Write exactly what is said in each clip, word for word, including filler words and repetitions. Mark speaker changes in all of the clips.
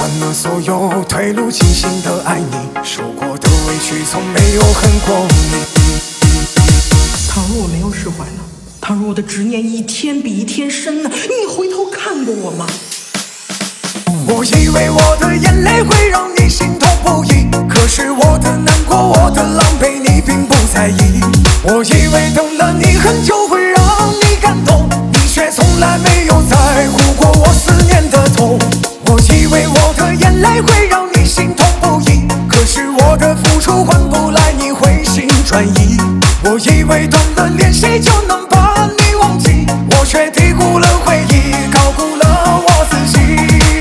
Speaker 1: 断了所有退路，清醒的爱你，受过的委屈从没有恨过你。
Speaker 2: 倘若我没有释怀呢？倘若我的执念一天比一天深呢？你回头看过我吗？
Speaker 1: 我以为我的眼泪会让你心痛不已，可是我的难过，我的狼狈，你并不在意。我以为等了你很久会让你感动，你却从来没有在乎过我思念的痛。我以为我的眼泪会让你心痛不已，可是我的付出换不来你回心转意。我以为断了联系就能把你忘记，我却低估了回忆，高估了我自己。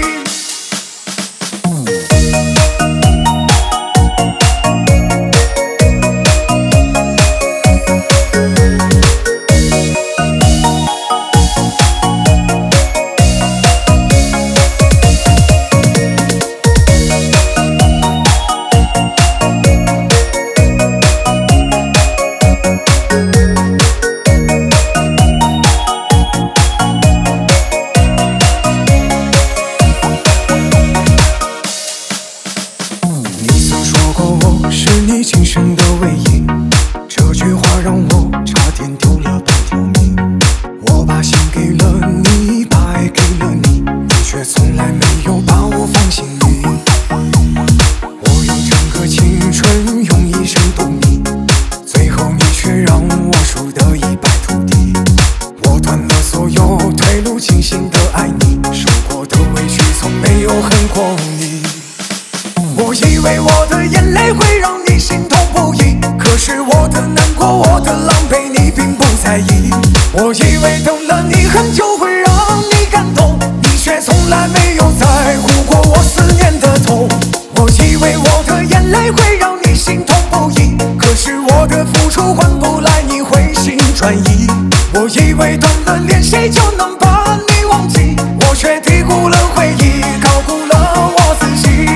Speaker 1: 是你今生的唯一，这句话让我差点丢了半条命。我把心给了你，把爱给了你，你却从来没有把我放心里。我用整个青春，用一生懂你，最后你却让我输得一败涂地。我断了所有退路，清醒的爱你，受过的委屈从没有恨过你。我以为我的眼泪会让你心痛不已，可是我的难过，我的狼狈，你并不在意。我以为等了你很久会让你感动，你却从来没有在乎过我思念的痛。我以为我的眼泪会让你心痛不已，可是我的付出换不来你回心转意。我以为断了联系就能把你忘记，我却低估了回忆，高估了我自己。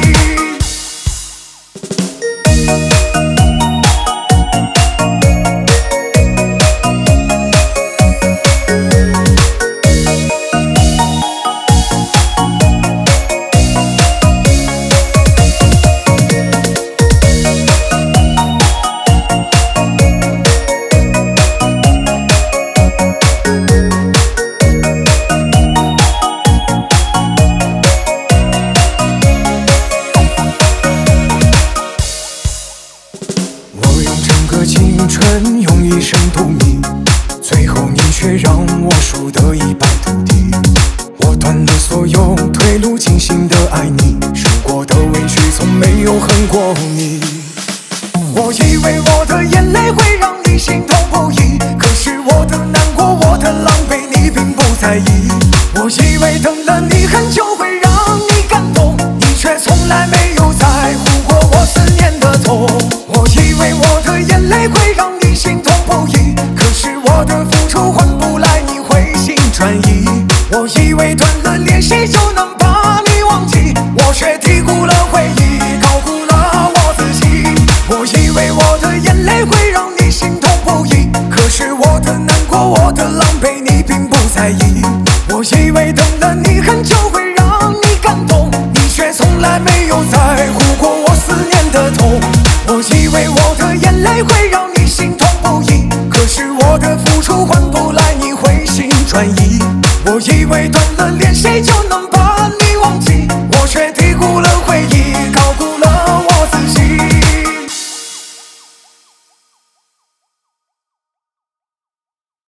Speaker 1: 青春用一生赌你，最后你却让我输得一败涂地。我断了所有退路，清醒的爱你，受过的委屈从没有恨过你。我以为我的眼泪会让你心痛不已，可是我的难过，我的狼狈，你并不在意。我以为等了你很久会让你感动，你却从来没有在乎过我思念的痛。我以为我的眼泪会让你心痛不已，可是我的付出换不来你回心转意。我以为断了联系就能把你忘记，我却低估了回忆，高估了我自己。我以为我的眼泪会让你心痛不已，可是我的难过，我的狼狈，你并不在意。我以为等了你很久会让你感动，你却从来没有在乎